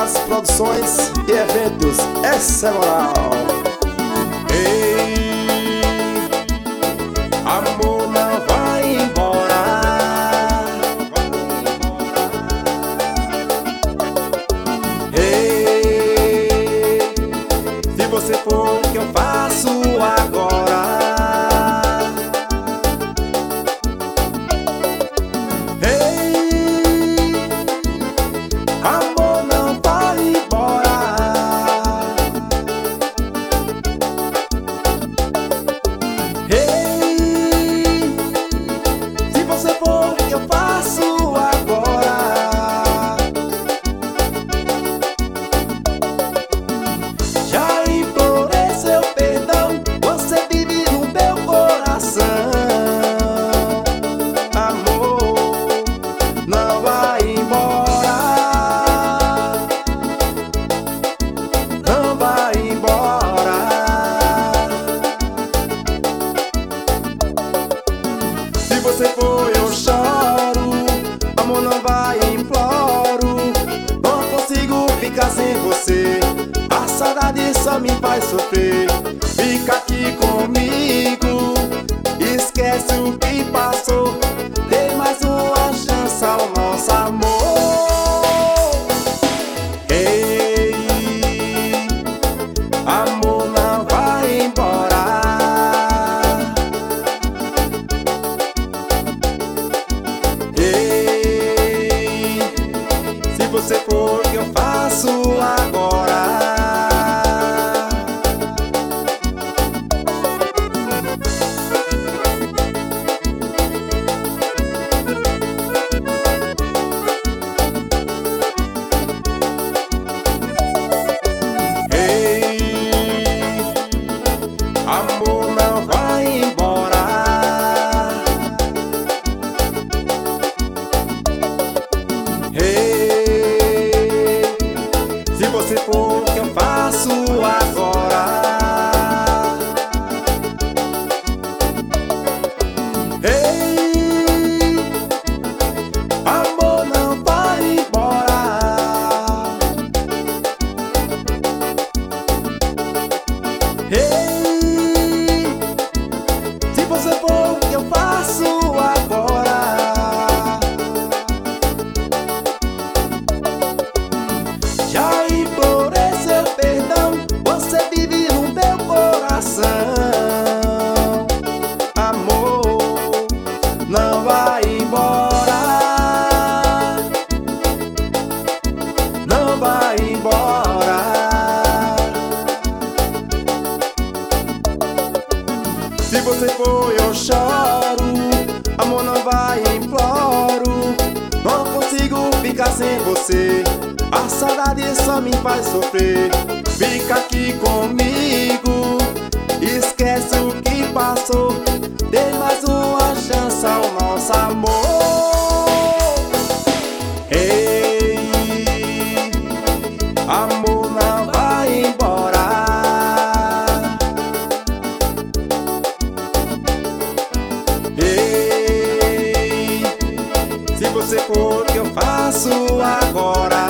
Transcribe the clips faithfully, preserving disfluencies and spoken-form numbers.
Paz Produções e Eventos, essa é moral. Ei, amor não vai embora. Ei, se você for, o que eu faço agora? Se você for, eu choro, amor não vai, imploro. Não consigo ficar sem você, a saudade só me faz sofrer. Fica aqui comigo, esquece o que passou, dê mais uma chance ao nosso amor. Ei, amor não vai embora. Se você for, o que eu faço agora? Ei, amor não vai embora. Ei, se você for, o que eu faço agora? Ei, amor não vai embora. Ei, se você for, o que eu faço agora? Já implorei seu perdão, você vive no meu coração. Amor, não vai embora. Não vai embora. Se você for, eu choro, amor não vai, imploro. Não consigo ficar sem você, a saudade só me faz sofrer. Fica aqui comigo, esquece o que passou, dê mais uma chance ao nosso amor. Ei, amor não vai embora. Ei, se você for, o que eu faço agora?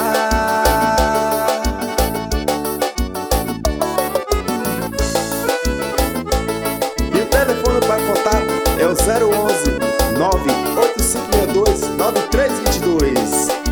E o telefone para contato é o zero onze, nove oito cinco seis dois, nove três dois dois.